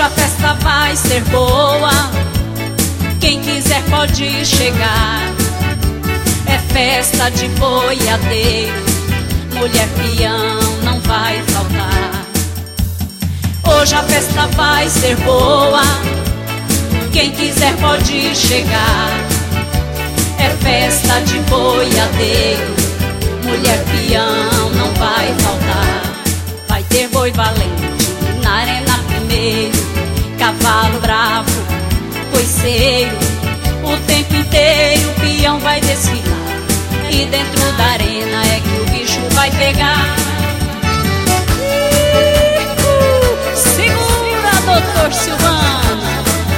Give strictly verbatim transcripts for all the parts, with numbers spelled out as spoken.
Hoje a festa vai ser boa, quem quiser pode chegar. É festa de boiadeiro, mulher peão não vai faltar. Hoje a festa vai ser boa, quem quiser pode chegar. É festa de boiadeiro, mulher peão não vai faltar. Vai ter boi valente na arena primeiro, cavalo bravo, coiceiro. O tempo inteiro o peão vai desfilar, e dentro da arena é que o bicho vai pegar. Segura, doutor Silvana.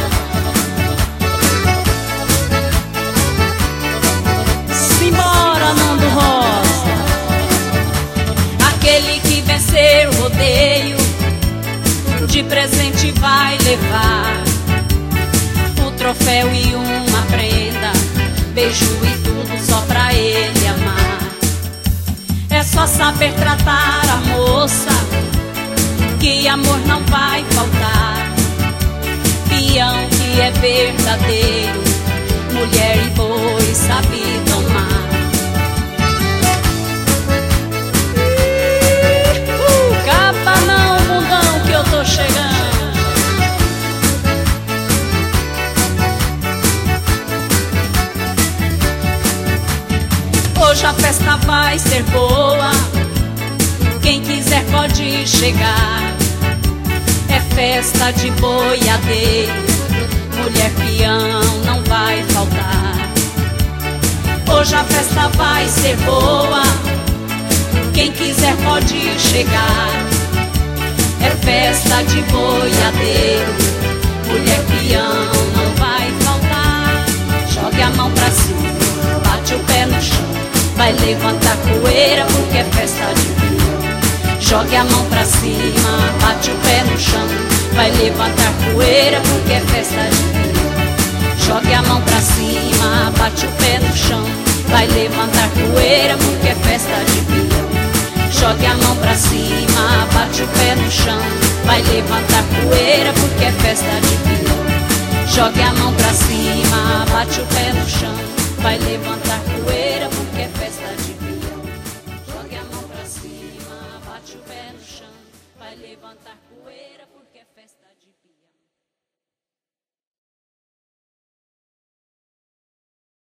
Simbora, Nando Rosa. Aquele que vencer o rodeio, de presente vai levar o troféu e uma prenda, beijo e tudo só pra ele amar. É só saber tratar a moça, que amor não vai faltar. Peão que é verdadeiro, mulher e boi sabe domar. Uh, capa não, bundão, que eu tô chegando. Hoje a festa vai ser boa, quem quiser pode chegar. É festa de boiadeiro, mulher peão não vai faltar. Hoje a festa vai ser boa, quem quiser pode chegar. É festa de boiadeiro, mulher peão não vai faltar. Jogue a mão pra cima, bate o pé no chão, vai levantar poeira porque é festa de peão. Jogue a mão pra cima, bate o pé no chão, vai levantar poeira porque é festa de peão. Jogue a mão pra cima, bate o pé no chão, vai levantar poeira porque é festa de peão. Jogue a mão pra cima, bate o pé no chão, vai levantar poeira porque é festa de peão. Jogue a mão pra cima, bate o pé no chão, vai levantar poeira porque é festa de peão. Jogue a mão pra cima, bate o pé no chão, vai levantar poeira porque